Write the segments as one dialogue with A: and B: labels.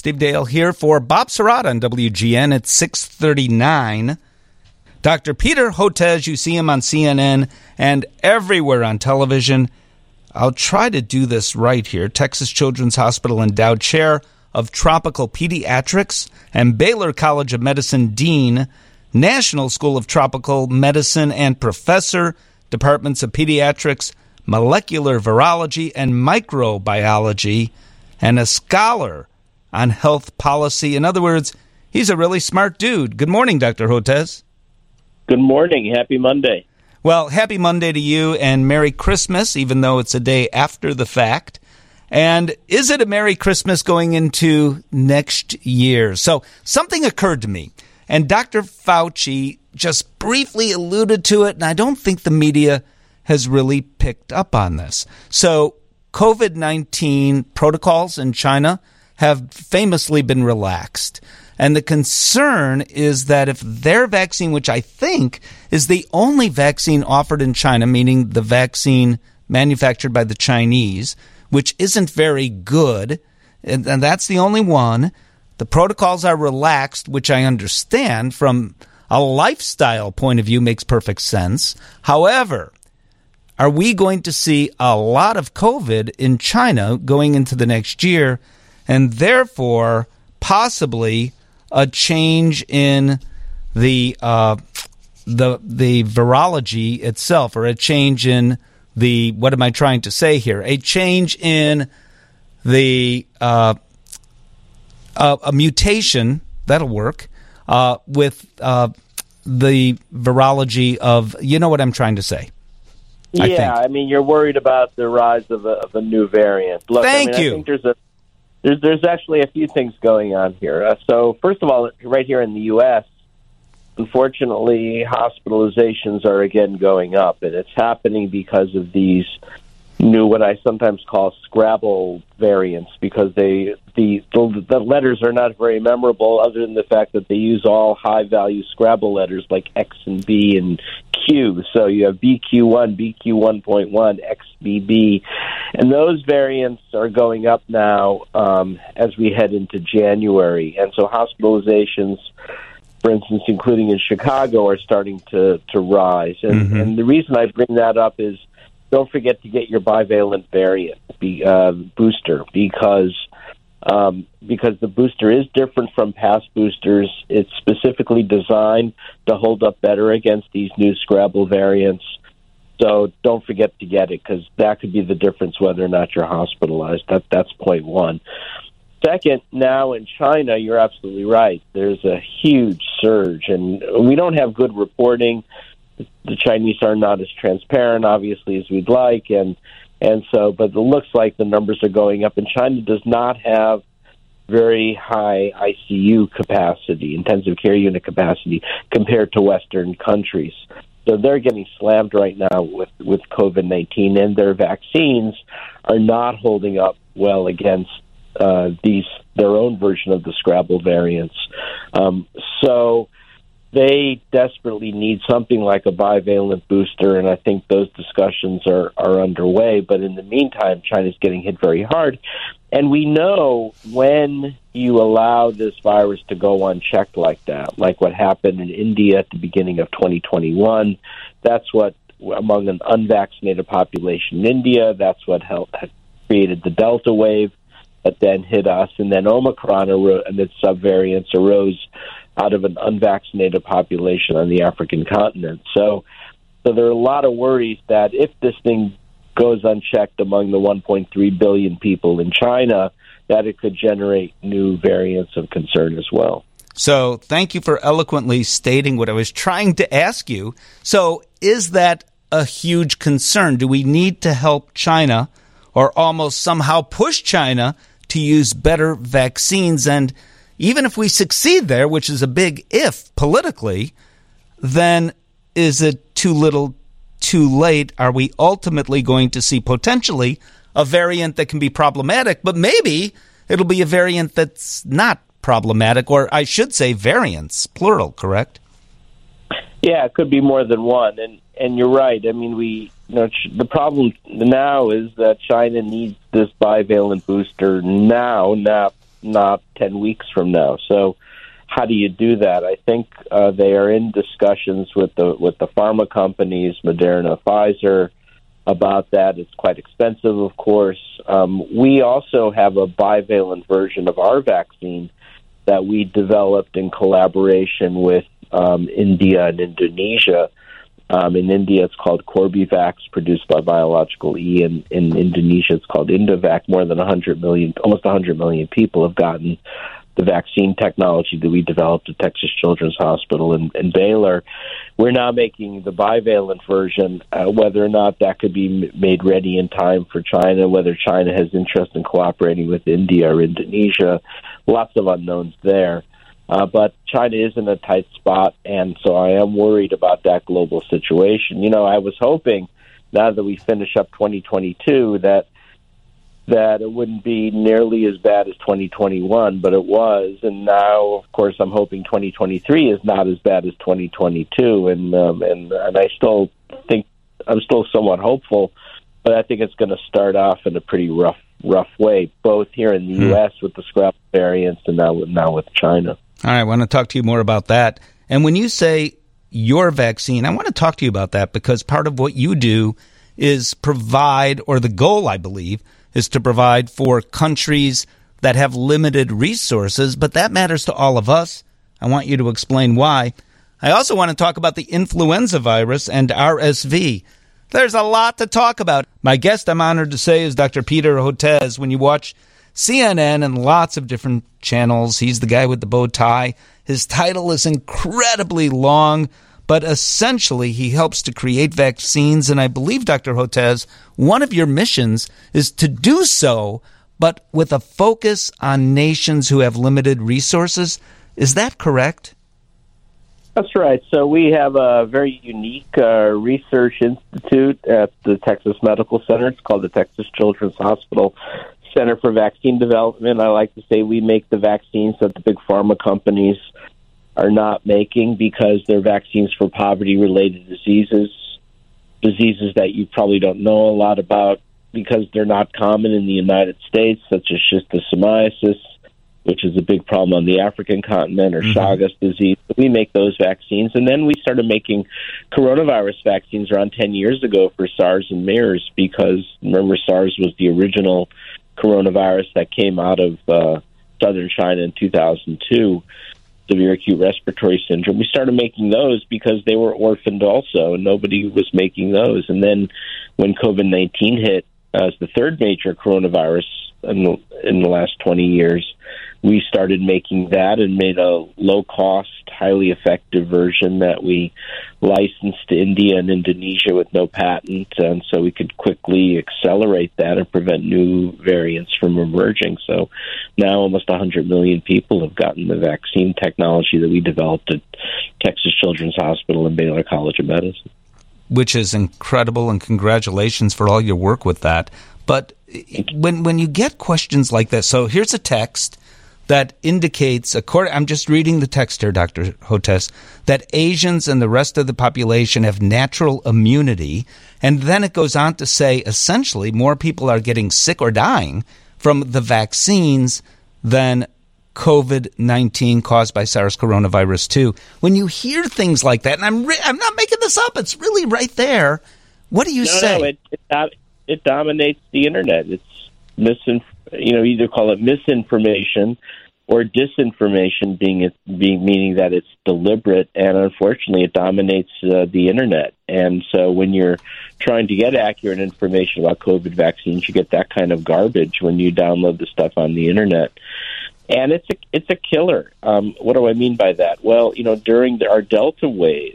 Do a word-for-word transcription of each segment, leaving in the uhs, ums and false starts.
A: Steve Dale here for Bob Sirott on W G N at six thirty-nine. Doctor Peter Hotez, you see him on C N N and everywhere on television. I'll try to do this right here. Texas Children's Hospital Endowed Chair of Tropical Pediatrics and Baylor College of Medicine Dean, National School of Tropical Medicine and Professor, Departments of Pediatrics, Molecular Virology, and Microbiology, and a scholar on health policy. In other words, he's a really smart dude. Good morning, Doctor Hotez.
B: Good morning. Happy Monday.
A: Well, happy Monday to you, and Merry Christmas, even though it's a day after the fact. And is it a Merry Christmas going into next year? So something occurred to me, and Doctor Fauci just briefly alluded to it, and I don't think the media has really picked up on this. So COVID nineteen protocols in China have famously been relaxed. And the concern is that if their vaccine, which I think is the only vaccine offered in China, meaning the vaccine manufactured by the Chinese, which isn't very good, and, and that's the only one, the protocols are relaxed, which I understand from a lifestyle point of view makes perfect sense. However, are we going to see a lot of COVID in China going into the next year, and therefore possibly a change in the uh, the the virology itself, or a change in the, what am I trying to say here? A change in the uh, uh, a mutation that'll work uh, with uh, the virology of, you know what I'm trying to say.
B: Yeah,
A: I, think.
B: I mean, you're worried about the rise of a, of a new variant. Look,
A: Thank
B: I mean,
A: you.
B: I think there's a there's there's actually a few things going on here. Uh, so, first of all, right here in the U S, unfortunately, hospitalizations are again going up, and it's happening because of these new, what I sometimes call Scrabble variants, because they the the, the letters are not very memorable, other than the fact that they use all high value Scrabble letters like X and B and Q. So you have B Q one, B Q one point one, X B B, and those variants are going up now um, as we head into January, and so hospitalizations, for instance, including in Chicago, are starting to, to rise. And, mm-hmm. and the reason I bring that up is, don't forget to get your bivalent variant be, uh, booster, because um, because the booster is different from past boosters. It's specifically designed to hold up better against these new Scrabble variants. So don't forget to get it, because that could be the difference whether or not you're hospitalized. That That's point one. Second, now in China, you're absolutely right. There's a huge surge, and we don't have good reporting. The Chinese are not as transparent, obviously, as we'd like, and and so, but it looks like the numbers are going up, and China does not have very high I C U capacity, intensive care unit capacity, compared to Western countries. So they're getting slammed right now with, with COVID nineteen, and their vaccines are not holding up well against uh, these their own version of the Scrabble variants. Um, so they desperately need something like a bivalent booster, and I think those discussions are, are underway. But in the meantime, China's getting hit very hard. And we know when you allow this virus to go unchecked like that, like what happened in India at the beginning of twenty twenty-one, that's what, among an unvaccinated population in India, that's what helped, created the Delta wave that then hit us, and then Omicron arose, and its subvariants arose out of an unvaccinated population on the African continent. So, so there are a lot of worries that if this thing goes unchecked among the one point three billion people in China, that it could generate new variants of concern as well.
A: So thank you for eloquently stating what I was trying to ask you. So is that a huge concern? Do we need to help China, or almost somehow push China to use better vaccines? And even if we succeed there, which is a big if politically, then is it too little, too late? Are we ultimately going to see potentially a variant that can be problematic, but maybe it'll be a variant that's not problematic, or I should say variants, plural, correct?
B: Yeah, it could be more than one, and and you're right. I mean, we you know the problem now is that China needs this bivalent booster now, not not ten weeks from now. So how do you do that? I think uh, they are in discussions with the with the pharma companies, Moderna, Pfizer, about that. It's quite expensive, of course. Um, we also have a bivalent version of our vaccine that we developed in collaboration with um, India and Indonesia. Um, in India, it's called Corbevax, produced by Biological E. And in Indonesia, it's called Indovac. More than one hundred million, almost one hundred million people have gotten the vaccine technology that we developed at Texas Children's Hospital in, in Baylor. We're now making the bivalent version. Uh, whether or not that could be m- made ready in time for China, whether China has interest in cooperating with India or Indonesia, lots of unknowns there. Uh, but China is in a tight spot, and so I am worried about that global situation. You know, I was hoping, now that we finish up twenty twenty-two, that that it wouldn't be nearly as bad as twenty twenty-one, but it was. And now, of course, I'm hoping twenty twenty-three is not as bad as twenty twenty-two. And um, and and I still think I'm still somewhat hopeful, but I think it's going to start off in a pretty rough rough way, both here in the hmm. U S with the scrap variants and now with, now with China.
A: All right, I want to talk to you more about that. And when you say your vaccine, I want to talk to you about that because part of what you do is provide, or the goal, I believe, is to provide for countries that have limited resources, but that matters to all of us. I want you to explain why. I also want to talk about the influenza virus and R S V. There's a lot to talk about. My guest, I'm honored to say, is Doctor Peter Hotez. When you watch C N N and lots of different channels, he's the guy with the bow tie. His title is incredibly long, but essentially he helps to create vaccines. And I believe, Doctor Hotez, one of your missions is to do so, but with a focus on nations who have limited resources. Is that correct?
B: That's right. So we have a very unique uh, research institute at the Texas Medical Center. It's called the Texas Children's Hospital Center for Vaccine Development. I like to say we make the vaccines that the big pharma companies are not making because they're vaccines for poverty-related diseases, diseases that you probably don't know a lot about because they're not common in the United States, such as schistosomiasis, which is a big problem on the African continent, or mm-hmm. Chagas disease. We make those vaccines. And then we started making coronavirus vaccines around ten years ago for SARS and MERS because, remember, SARS was the original coronavirus that came out of uh, southern China in two thousand two, severe acute respiratory syndrome. We started making those because they were orphaned also, and nobody was making those. And then when COVID nineteen hit as the third major coronavirus in the, in the last twenty years, we started making that and made a low-cost, highly effective version that we licensed to India and Indonesia with no patent, and so we could quickly accelerate that and prevent new variants from emerging. So now almost one hundred million people have gotten the vaccine technology that we developed at Texas Children's Hospital and Baylor College of Medicine.
A: Which is incredible, and congratulations for all your work with that. But when when you get questions like this, so here's a text that indicates, according, I'm just reading the text here, Doctor Hotez, that Asians and the rest of the population have natural immunity. And then it goes on to say, essentially, more people are getting sick or dying from the vaccines than COVID nineteen caused by SARS coronavirus two. When you hear things like that, and I'm re- I'm not making this up, it's really right there. What do you
B: no,
A: say?
B: No, it, it, it dominates the internet. It's misinformation. You know, either call it misinformation or disinformation, being it being meaning that it's deliberate, and unfortunately, it dominates uh, the internet. And so, when you're trying to get accurate information about COVID vaccines, you get that kind of garbage when you download the stuff on the internet. And it's a it's a killer. Um, what do I mean by that? Well, you know, during the, our Delta wave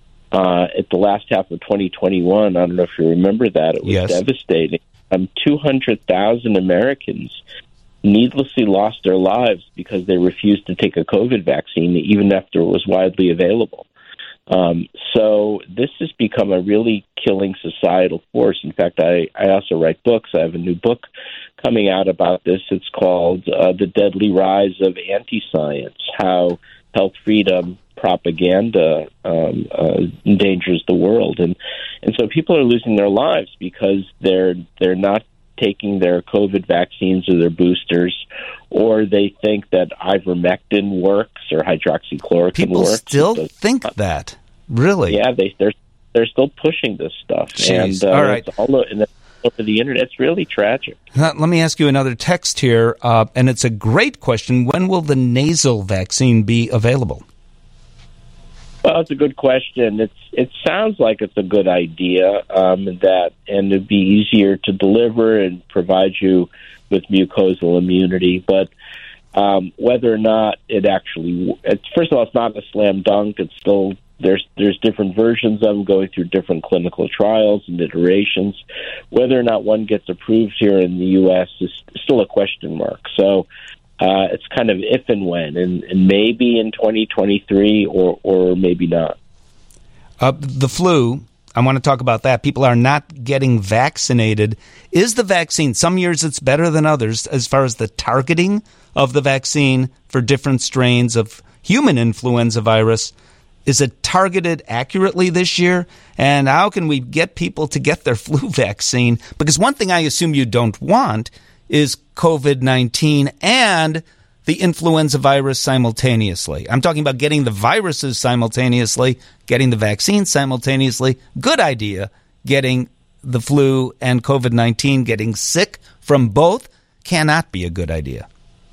B: uh, at the last half of twenty twenty-one, I don't know if you remember that, it was
A: yes.
B: devastating. Um, two hundred thousand Americans needlessly lost their lives because they refused to take a COVID vaccine, even after it was widely available. Um, so this has become a really killing societal force. In fact, I, I also write books. I have a new book coming out about this. It's called uh, The Deadly Rise of Anti-Science, How Health Freedom Propaganda um, uh, endangers the world. And and so people are losing their lives because they're they're not taking their COVID vaccines or their boosters, or they think that ivermectin works or hydroxychloroquine
A: People
B: works.
A: still
B: So,
A: think that, really?
B: Yeah, they, they're they're still pushing this stuff.
A: Jeez.
B: And uh,
A: All right.
B: it's all, and it's over the internet. It's really tragic.
A: Uh, Let me ask you another text here, uh, and it's a great question. When will the nasal vaccine be available?
B: Well, it's a good question. It's it sounds like it's a good idea, um, that and it'd be easier to deliver and provide you with mucosal immunity. But um, whether or not it actually, it's, first of all, it's not a slam dunk. It's still there's there's different versions of them going through different clinical trials and iterations. Whether or not one gets approved here in the U S is still a question mark. So. Uh, it's kind of if and when, and, and maybe in twenty twenty-three or, or maybe not.
A: Uh, the flu, I want to talk about that. People are not getting vaccinated. Is the vaccine, some years it's better than others as far as the targeting of the vaccine for different strains of human influenza virus. Is it targeted accurately this year? And how can we get people to get their flu vaccine? Because one thing I assume you don't want is COVID nineteen and the influenza virus simultaneously. I'm talking about getting the viruses simultaneously, getting the vaccine simultaneously. Good idea. Getting the flu and COVID nineteen, getting sick from both cannot be a good idea.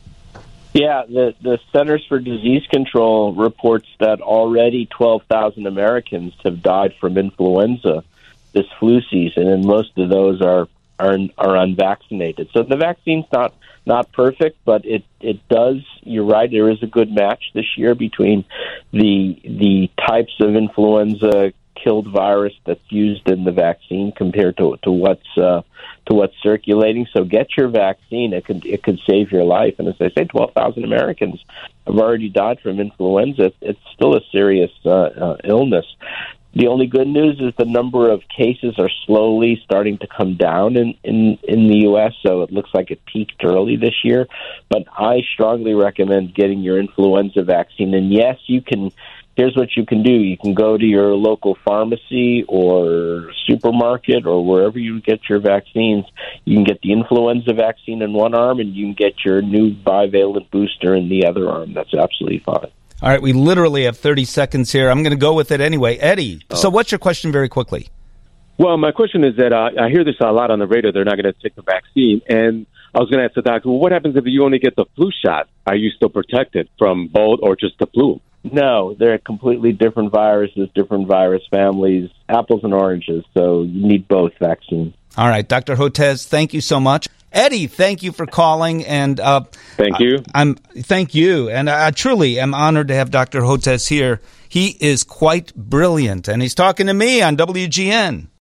B: Yeah, the, the Centers for Disease Control reports that already twelve thousand Americans have died from influenza this flu season, and most of those are are are unvaccinated. So the vaccine's not not perfect, but it it does. You're right. There is a good match this year between the the types of influenza killed virus that's used in the vaccine compared to to what's uh, to what's circulating. So get your vaccine. It could it could save your life. And as I say, twelve thousand Americans have already died from influenza. It's still a serious uh, uh, illness. The only good news is the number of cases are slowly starting to come down in, in, in the U S, so it looks like it peaked early this year. But I strongly recommend getting your influenza vaccine. And yes, you can. Here's what you can do. You can go to your local pharmacy or supermarket or wherever you get your vaccines. You can get the influenza vaccine in one arm, and you can get your new bivalent booster in the other arm. That's absolutely fine.
A: All right, we literally have thirty seconds here. I'm going to go with it anyway. Eddie, oh. So what's your question very quickly?
C: Well, my question is that uh, I hear this a lot on the radio. They're not going to take the vaccine. And I was going to ask the doctor, well, what happens if you only get the flu shot? Are you still protected from both or just the flu?
B: No, they're completely different viruses, different virus families, apples and oranges. So you need both vaccines. All
A: right, Doctor Hotez, thank you so much. Eddie, thank you for calling, and uh,
C: thank you.
A: I, I'm thank you, and I truly am honored to have Doctor Hotez here. He is quite brilliant, and he's talking to me on W G N.